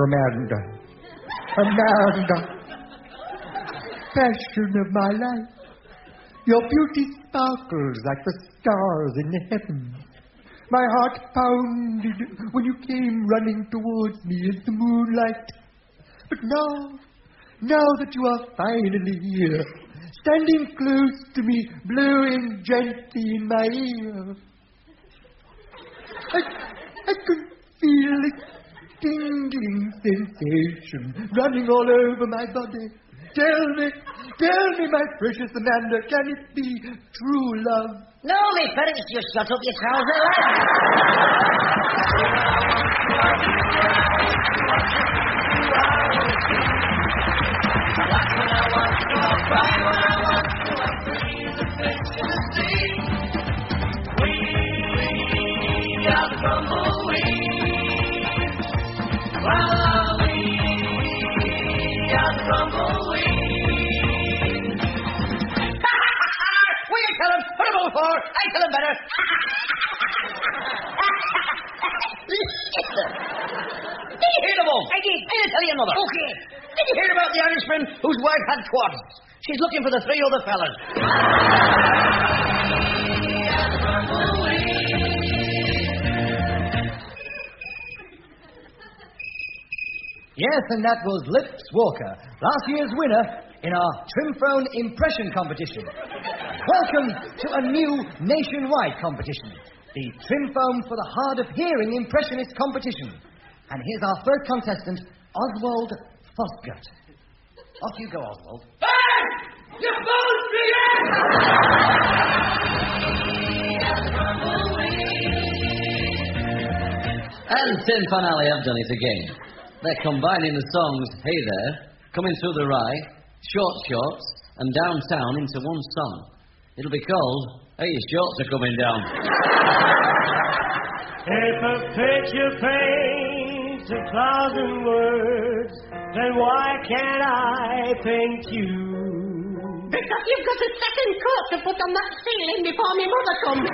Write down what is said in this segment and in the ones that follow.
Amanda. Amanda. Passion of my life. Your beauty sparkles like the stars in the heavens. My heart pounded when you came running towards me in the moonlight. But now that you are finally here, standing close to me, blowing gently in my ear, I could feel a tingling sensation running all over my body. Tell me, my precious Amanda, can it be true love? No, me Ferris, you shut up your trouser. I tell him better. Did you hear the one? I did. I'll tell you another. Okay. Did you hear about the Irishman whose wife had quads? She's looking for the 3 other fellas. Yes, and that was Lips Walker, last year's winner in our Trimphone Impression Competition. Welcome to a new nationwide competition, the Trimphone for the Hard of Hearing Impressionist Competition. And here's our first contestant, Oswald Fosgut. Off you go, Oswald. Hey! You phoned me in! And Tin Pan Alley have done it again. They're combining the songs Hey There, Coming Through the Rye, Short Shorts, and Downtown into one song. It'll be called Hey, Your Shorts Are Coming Down. If a picture paints 1,000 words, then why can't I paint you? Because you've got a second coat to put on that ceiling before my mother comes.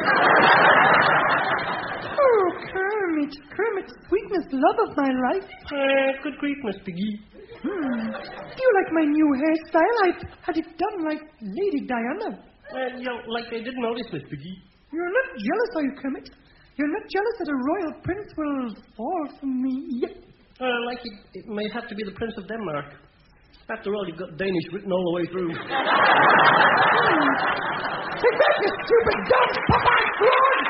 Oh, Kermit, sweetness, love of my life. Good grief, Miss Piggy. Do you like my new hairstyle? I had it done like Lady Diana. Like I didn't notice, Miss Piggy. You're not jealous, are you, Kermit? You're not jealous that a royal prince will fall for me? Like it may have to be the Prince of Denmark. After all, you've got Danish written all the way through. Take that, you stupid dumb Popeye Scrooge!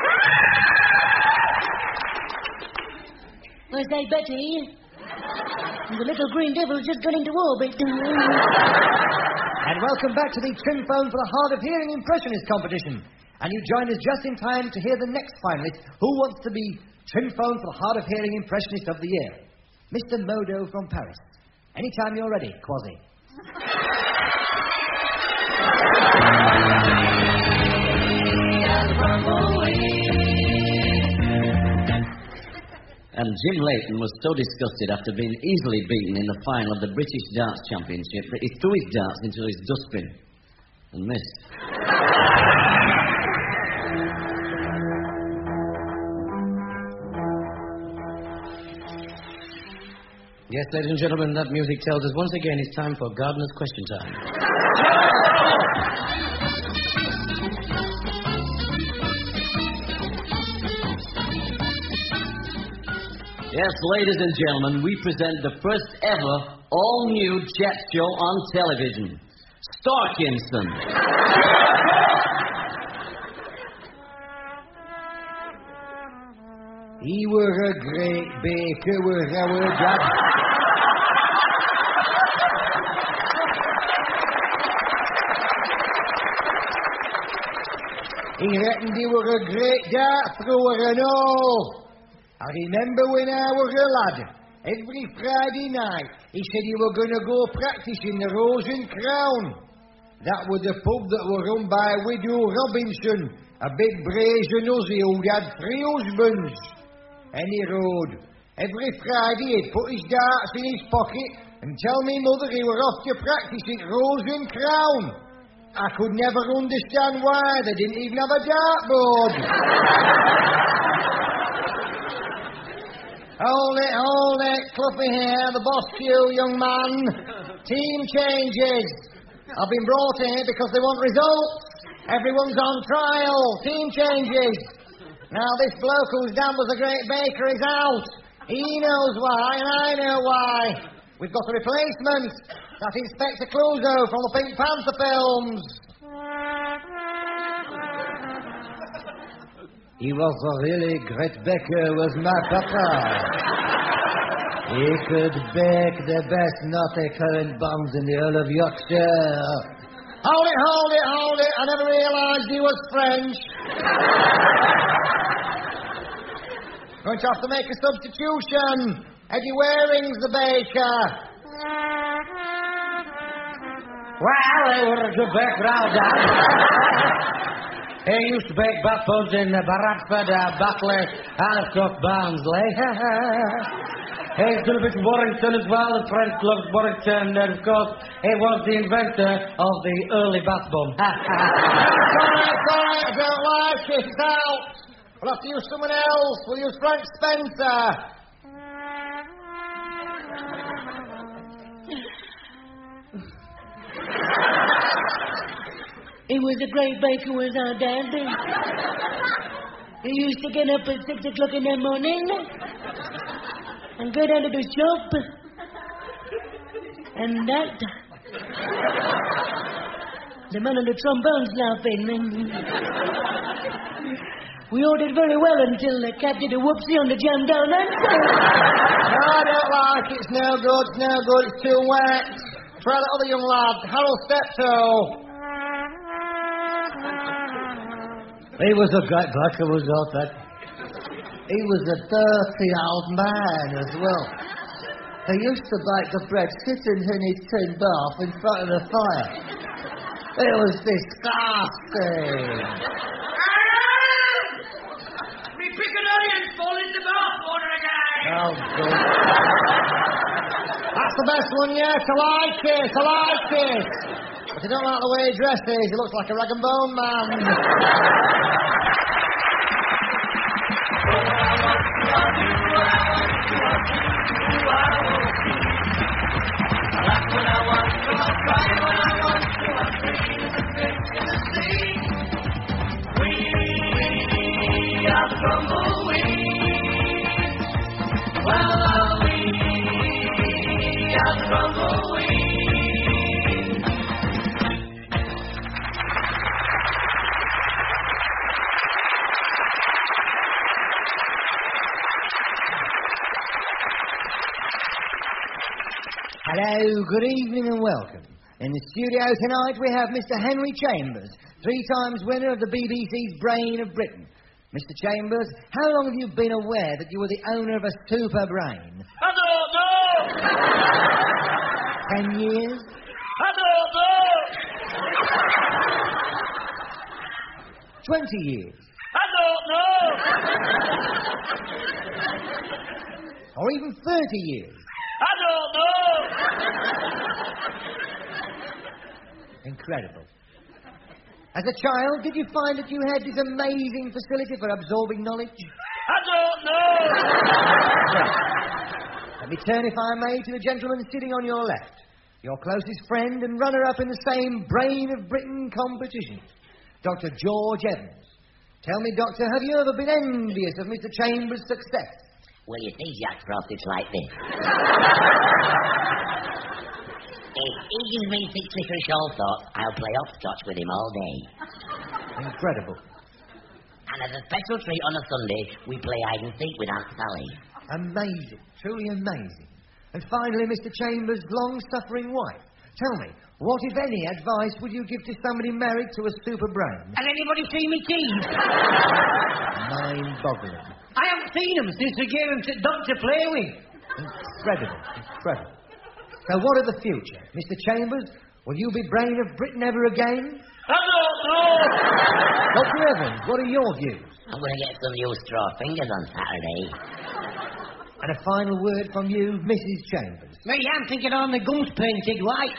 Where's that Betty? The little green devil's just gone into orbit. And welcome back to the Trimphone for the Hard of Hearing Impressionist Competition. And you join us just in time to hear the next finalist who wants to be Trimphone for the Hard of Hearing Impressionist of the Year. Mr. Modo from Paris. Anytime you're ready, Quasi. And Jim Leighton was so disgusted after being easily beaten in the final of the British Darts Championship that he threw his darts into his dustbin and missed. Yes, ladies and gentlemen, that music tells us once again it's time for Gardener's Question Time. Yes, ladies and gentlemen, we present the first ever all-new chat show on television, Starkinson. He were a great baker, were our dad. He reckoned he were a great dart thrower and all. I remember when I was a lad, every Friday night, he said he were going to go practice in the Rose and Crown. That was the pub that were run by Widow Robinson, a big brazen hussy who'd had 3 husbands. And he rode. Every Friday he'd put his darts in his pocket and tell me mother he were off to practice at Rose and Crown. I could never understand why they didn't even have a dartboard. Hold it. Cluffy here, the boss to you, young man. Team changes. I've been brought here because they want results. Everyone's on trial. Team changes. Now, this bloke whose dad was a great baker is out. He knows why, and I know why. We've got a replacement. That's Inspector Clouseau from the Pink Panther films. He was a really great baker, was my papa. He could bake the best nutty currant buns in the whole of Yorkshire. Hold it. I never realised he was French. Going to have to make a substitution. Eddie Waring's the baker. Well, they were a good background, Dad. He used to bake backbones in Bradford, Batley, and of course Barnsley. He's done a bit of Warrington as well. The French loves Warrington, and of course he was the inventor of the early backbone. Sorry, I don't like it. It's out. We'll have to use someone else. We'll use Frank Spencer. He was a great baker, was our dad. He used to get up at 6 o'clock in the morning and go down to the shop and that. The man on the trombone's laughing. We ordered very well until the cat did a whoopsie on the jam donut. No, I don't like it. It's no good. It's too wet. Try that other young lad, Harold Steptoe. He was a great baker, was that. He was a dirty old man as well. He used to bake the bread sitting in his tin bath in front of the fire. It was disgusting. Me picking onions fall in the bath water again. Oh, good. That's the best one yet. I like it. But I don't like the way he dresses. He looks like a rag and bone man. Hello, good evening and welcome. In the studio tonight we have Mr. Henry Chambers, 3 times winner of the BBC's Brain of Britain. Mr. Chambers, how long have you been aware that you were the owner of a super brain? I don't know. 10 years? I don't know. 20 years? I don't know. Or even 30 years? I don't know. Incredible. As a child, did you find that you had this amazing facility for absorbing knowledge? I don't know. Let me turn, if I may, to the gentleman sitting on your left, your closest friend and runner-up in the same Brain of Britain competition, Dr. George Evans. Tell me, Doctor, have you ever been envious of Mr. Chambers' success? Well, you see, Jack Frost, it's like this. If he gives me 6 licorice all thoughts, I'll play hopscotch with him all day. Incredible. And as a special treat on a Sunday, we play hide and seek with Aunt Sally. Amazing. Truly amazing. And finally, Mr. Chambers' long-suffering wife. Tell me, what, if any, advice would you give to somebody married to a super brain? Has anybody seen me teeth? Mind-boggling. I haven't seen them since we gave them to Doc to play with. Incredible. So what of the future? Mr. Chambers, will you be Brain of Britain ever again? I don't know. Dr. Evans, what are your views? I'm going to get some new straw fingers on Saturday. And a final word from you, Mrs. Chambers. Me, I'm thinking on the gums painted white.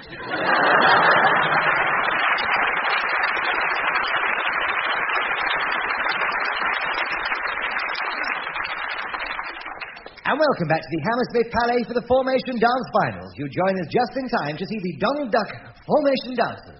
And welcome back to the Hammersmith Palais for the Formation Dance Finals. You join us just in time to see the Donald Duck Formation Dancers.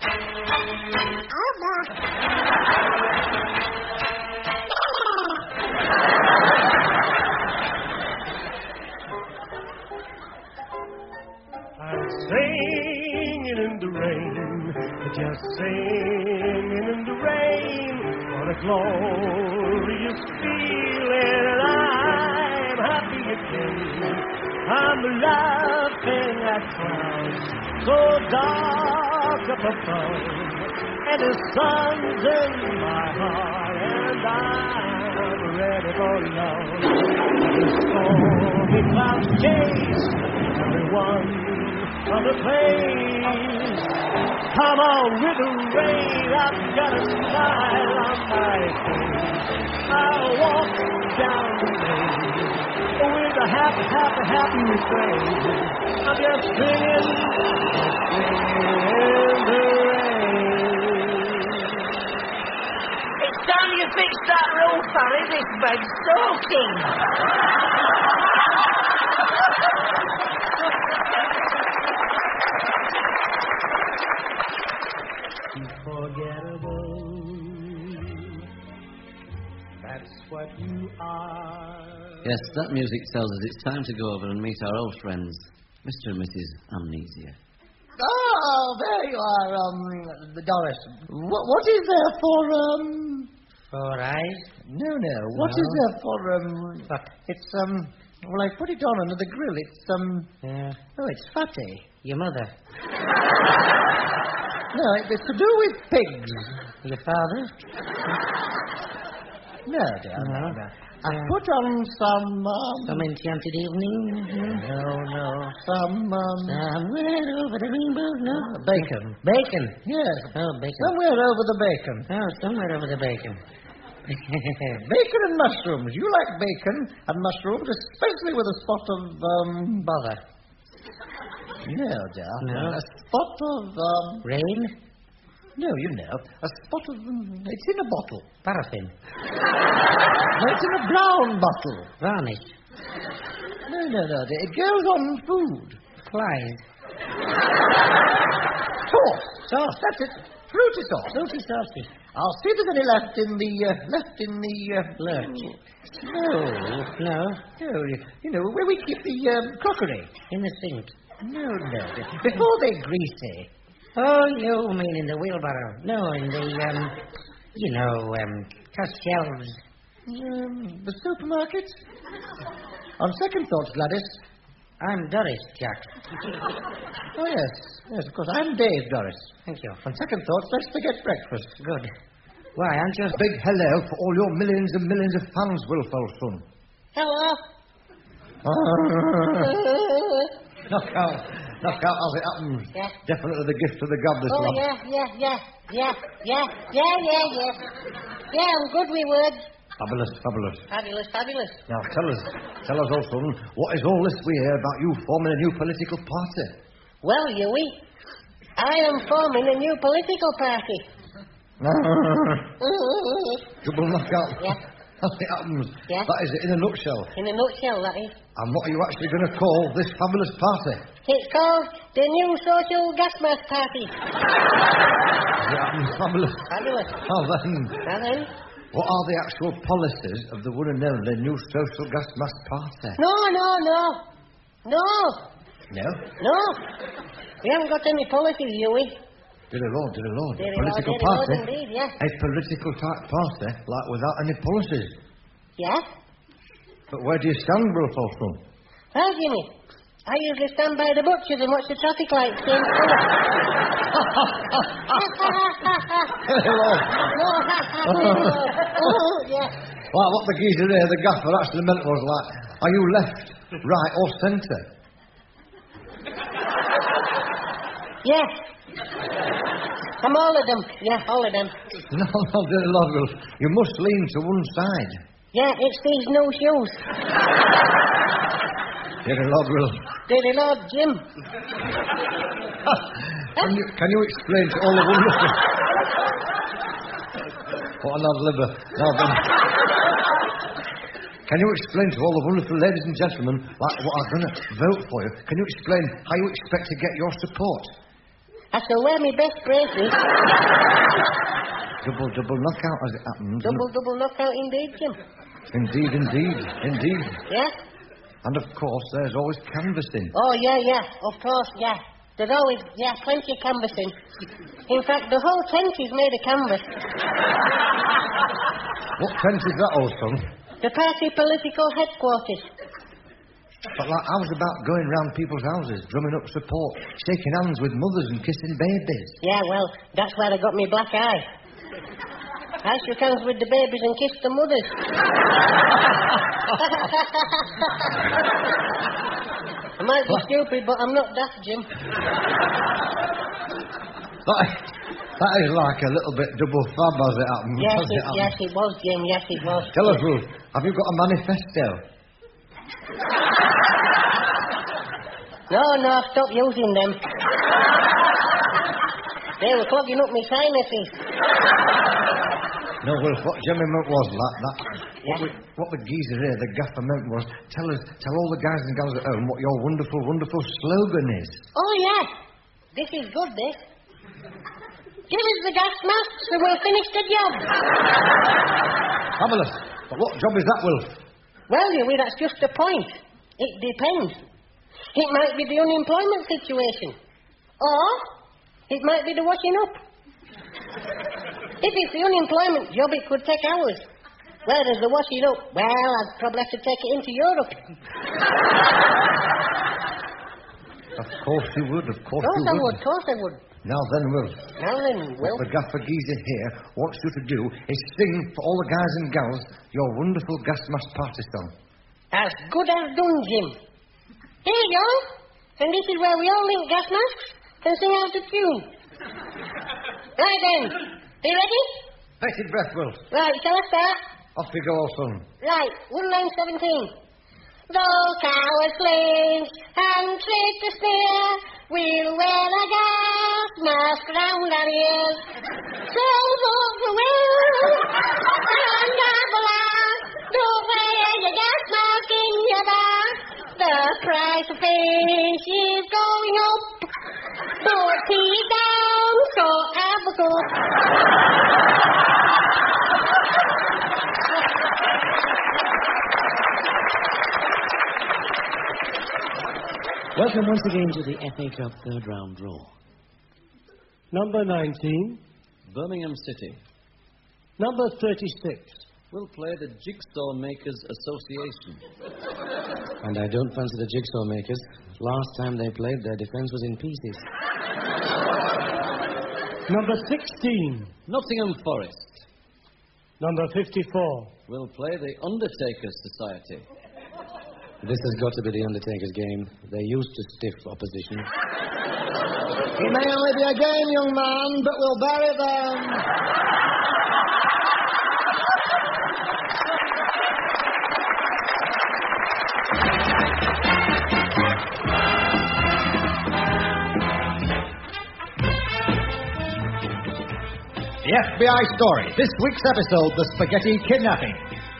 I'm singing in the rain, just singing in the rain. What a glorious feeling, and I'm happy again. I'm laughing at clouds so dark up above, and the sun's in my heart, and I'm ready for love. The stormy clouds chase everyone from the place. Come on with the rain, I've got a smile on my face. I'll walk down the lane with a happy, happy, happy refrain. I'm just singing in the rain. It's time you fixed that roof, Harry. This bed's soaking. Unforgettable. That's what you are. Yes, that music tells us it's time to go over and meet our old friends, Mr. and Mrs. Amnesia. Oh, there you are, Doris. What is there for, For eyes? No. What is there for, What? It's, well, I put it on under the grill. It's, Yeah. Oh, it's fatty. Your mother. No, it's to do with pigs. Your father? No, dear, No. no. I put on some, Some enchanted evening? No, some, Somewhere over the rainbow? No. bacon. Bacon? Yes, Oh, bacon. somewhere over the bacon. Oh, somewhere over the bacon. Bacon and mushrooms. You like bacon and mushrooms, especially with a spot of, Bother. No, dear. No. A spot of, Rain? No, you know. A spot of, it's in a bottle. Paraffin? No, it's in a brown bottle. Varnish? No. It goes on food. Clyde? Sauce, that's it. Fruity sauce. Fruity saucy? I'll see if there's any left in the, Lurch? No. No. No, you know, where we keep the, crockery. In the sink? No. Before they're greasy. Oh, you mean in the wheelbarrow? No, in the, cash shelves. The supermarket? On second thoughts, Gladys. I'm Doris, Jack. Oh, yes, of course. I'm Dave, Doris. Thank you. On second thoughts, let's forget breakfast. Good. Why, aren't you... Big hello for all your millions and millions of fans, Will Folsom. Hello. Knock out as it happens. Yeah. Definitely the gift of the god this Oh, lot. yeah. Yeah, I'm good with words. Fabulous. Fabulous. Now tell us also, what is all this we hear about you forming a new political party? Well, Huey, I am forming a new political party. Double knockout. Yeah. As it happens. Yeah. That is it in a nutshell. In a nutshell, that is. And what are you actually going to call this fabulous party? It's called the New Social Gas Mask Party. Fabulous. Fabulous. Well then, Now then? what are the actual policies of the one and only New Social Gas Mask Party? No. No? No. We haven't got any policies, Huey. Dear Lord. Dear Political Lord, party? indeed, yeah. A political type party, like without any policies. Yeah? But where do you stand, Will Folsom? Well, Jimmy, I usually stand by the butchers and watch the traffic lights change colour. Yeah. Well, what the geezer there, the gaffer, actually meant was like, are you left, right, or centre? Yeah. I'm all of them. Yeah, all of them. No, dear Lord, Will, you must lean to one side. Yeah, it's these new shoes. Dear Lord, Will. Dear Lord, Jim. Can you explain to all the wonderful... What an odd liver. Now then... Can you explain to all the wonderful ladies and gentlemen like what are going to vote for you? Can you explain how you expect to get your support? I shall wear my best braces. Double knockout as it happens. Double knockout indeed, Jim. Indeed. Yeah? And of course, there's always canvassing. Oh, yeah. Of course, yeah. There's always, plenty of canvassing. In fact, the whole tent is made of canvas. What tent is that, old son? The party political headquarters. But like, I was about going round people's houses, drumming up support, shaking hands with mothers and kissing babies. Yeah, well, that's where I got me black eye. I shook hands with the babies and kissed the mothers. I might be stupid, but I'm not daft, Jim. That is like a little bit double fab as it happens. Yes, it was, Jim. Yes, it was. Tell us, Ruth, have you got a manifesto? No, I've stopped using them. They were clogging up my sinuses. No, Wilf, what Jimmy meant was that. What the geezer here, the gaffer meant was, tell all the guys and gals at home what your wonderful, wonderful slogan is. Oh, yeah. This is good, this. Give us the gas masks and we'll finish the job. Fabulous. But what job is that, Wilf? Well, that's just the point. It depends. It might be the unemployment situation. Or it might be the washing up. If it's the unemployment job, it could take hours. Whereas the washing up, well, I'd probably have to take it into Europe. Of course you would, Of course I would. Now then, Will. What the gaffer geezer here wants you to do is sing for all the guys and gals your wonderful gas mask party song. As good as done, Jim. Here you go. And this is where we all link gas masks and sing out the tune. Right then. Are you ready? Bated breath, Will. Right, shall I start? Off we go, old son. Right, 1917. Though cowards flinch and treat to sneer, we'll wear a gas mask round our ears. So vote for Will and Gabala. Don't wear your gas mask in your bar. The price of fish is going up. Don't keep it down, so have a go. Welcome once again to the FA Cup third round draw. Number 19. Birmingham City. Number 36. We'll play the Jigsaw Makers Association. And I don't fancy the Jigsaw Makers. Last time they played, their defence was in pieces. Number 16. Nottingham Forest. Number 54. We'll play the Undertakers Society. This has got to be the Undertaker's game. They're used to stiff opposition. It may only be a game, young man, but we'll bury them. The FBI story. This week's episode, The Spaghetti Kidnapping.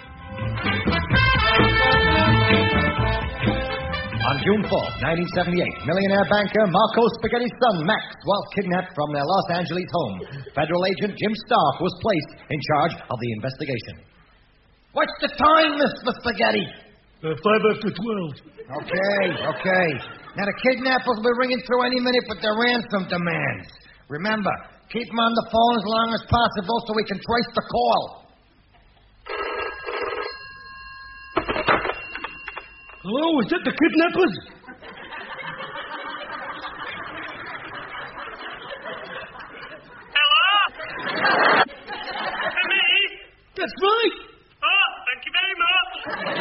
On June 4th, 1978, millionaire banker Marco Spaghetti's son, Max, was kidnapped from their Los Angeles home. Federal agent Jim Stark was placed in charge of the investigation. What's the time, Mr. Spaghetti? 5 after 12. Okay. Now, the kidnappers will be ringing through any minute with their ransom demands. Remember, keep them on the phone as long as possible so we can trace the call. Hello, is that the kidnappers? Hello? Me? That's right. Oh, thank you very much.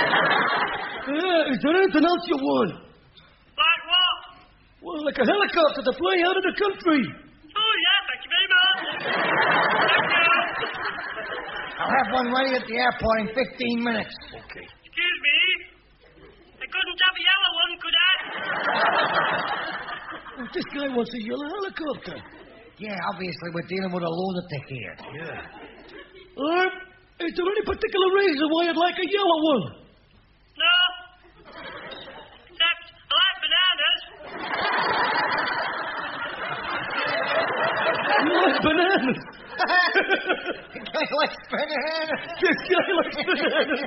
Is there anything else you want? Like what? Well, like a helicopter to fly out of the country. Oh, yeah, thank you very much. Thank you. I'll have one ready at the airport in 15 minutes. Okay. Excuse me. I couldn't have a yellow one, could I? Well, this guy wants a yellow helicopter. Yeah, obviously we're dealing with a lunatic here. Is there any particular reason why I'd like a yellow one? You like bananas? The guy likes bananas. This guy likes bananas.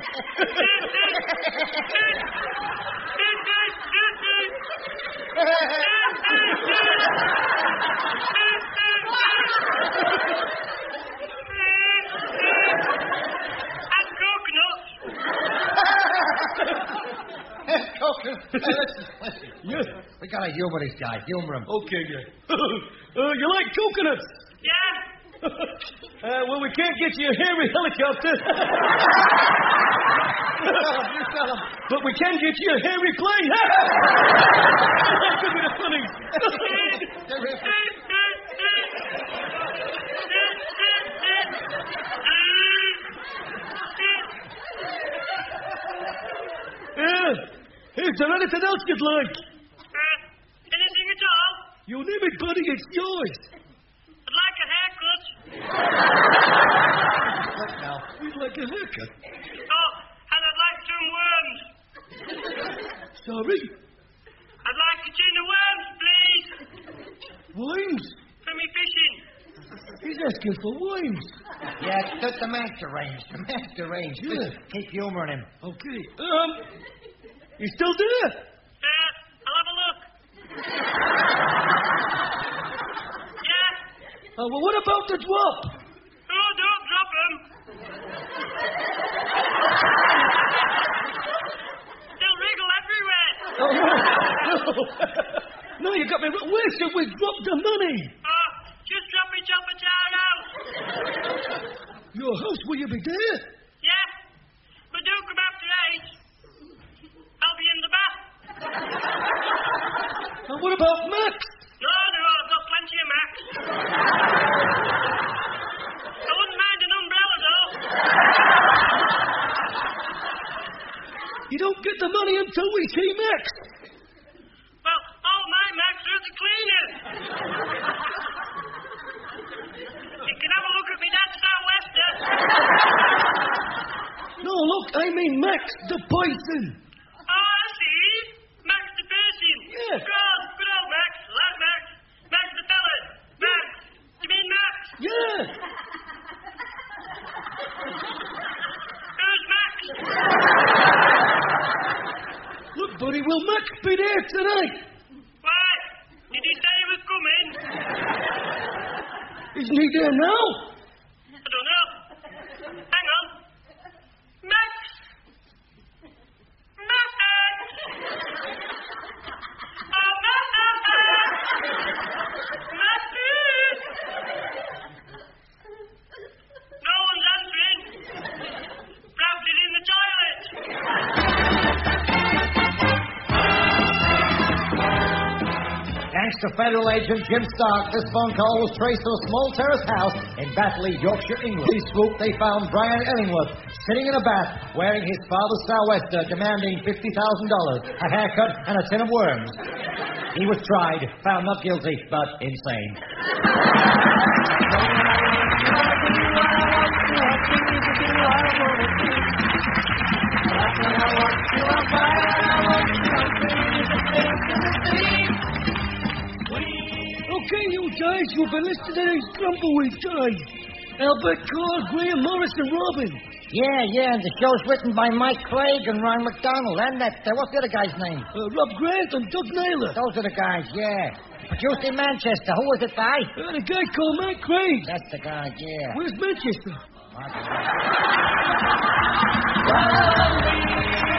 And coconuts. Listen. Yes. We gotta humor this guy. Humor him. Okay, yeah. You like coconuts? Yeah. Well, we can't get you a hairy helicopter. You tell him. But we can get you a hairy plane. Give me the funnies. Is there anything else you'd like? Anything at all? You name it, buddy, it's yours. I'd like a haircut. Look now. We'd like a haircut. Oh, and I'd like some worms. Sorry? I'd like a tin of worms, please. Wines? For me fishing. He's asking for wines. Yeah, the master range. The master range. Yeah. Keep humoring him. Okay. You still there? I'll have a look. Yeah. Well, what about the drop? Oh, don't drop them. They'll wriggle everywhere. Oh, no. No, you got me wrong. Where should we drop the money? Oh, just drop it off at our house. Your house, will you be there? Yeah. But don't come after 8. I'll be in the bath. And what about Max? No, I've got plenty of Max. I wouldn't mind an umbrella, though. You don't get the money until we see Max. Well, all my Max are at the cleaners. You can have a look at me dad's sou'wester. No, look, I mean Max the Python. Oh, I see. Max the person. Yeah. Good old Max. Like Max. Max the fella. Max. You mean Max? Yeah. Who's Max? Look, buddy, will Max be there tonight? Why? Did he say he was coming? Isn't he there now? I don't know. Hang on. Max! Max! Oh, Max! Max! No one's answering. Perhaps he's in the toilet. Thanks to federal agent Jim Stark, this phone call was traced to a small terrace house in Batley, Yorkshire, England. Police swooped, they found Brian Ellingworth sitting in a bath wearing his father's sou'wester, demanding $50,000, a haircut, and a tin of worms. He was tried, found not guilty, but insane. Okay, you guys, you've been listening to these Grumbleweed guys. Albert Carr, Graham Morris, and Robin. Yeah, and the show's written by Mike Craig and Ron McDonald, and what's the other guy's name? Rob Grant and Doug Naylor. Those are the guys, yeah. Produced in Manchester. Who was it by? The guy called Mike Craig. That's the guy, yeah. Where's Manchester?